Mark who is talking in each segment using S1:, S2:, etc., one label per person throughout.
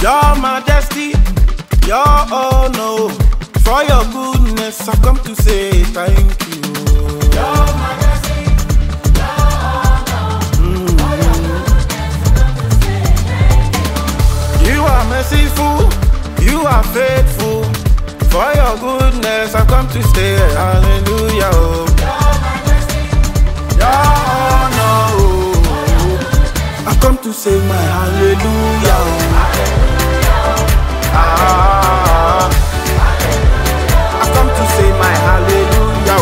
S1: Your Majesty, your honor, for your goodness I come to say thank you.
S2: Your Majesty, your honor, for your goodness I come to say thank you.
S1: You are merciful, you are faithful, for your goodness I come to say hallelujah.
S2: Your Majesty,
S1: Your honor, I come to say my hallelujah. I come to say my hallelujah.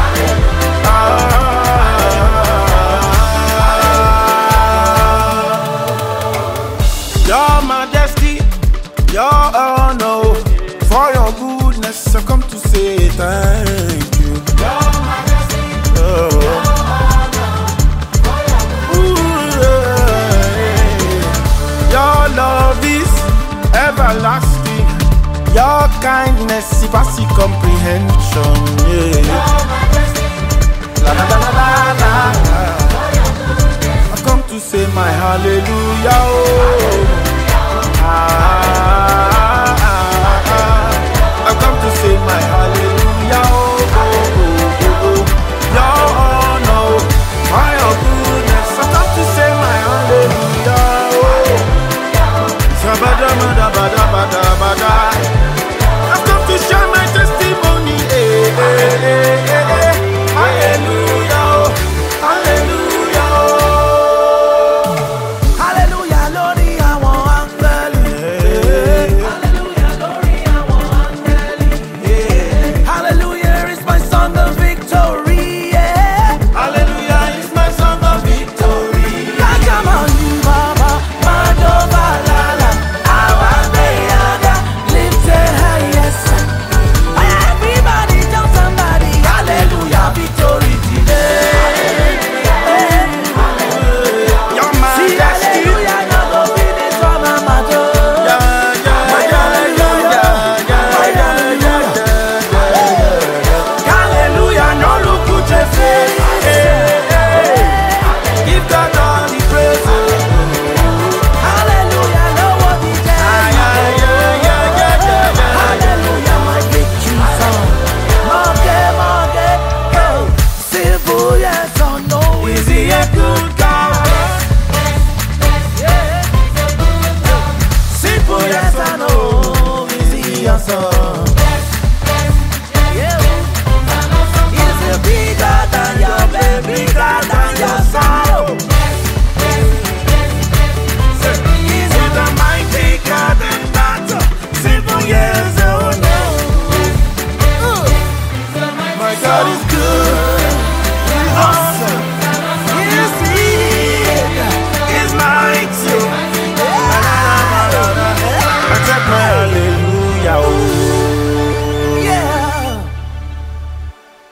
S1: Your Majesty, your honor, for your goodness I come to say thank you.
S2: Your Majesty, your honor, for your goodness.
S1: Your love is everlasting. Your kindness surpasses comprehension.
S2: Your Majesty,
S1: La, la, la, la, la, la. I come to say my hallelujah. I come to say my hallelujah.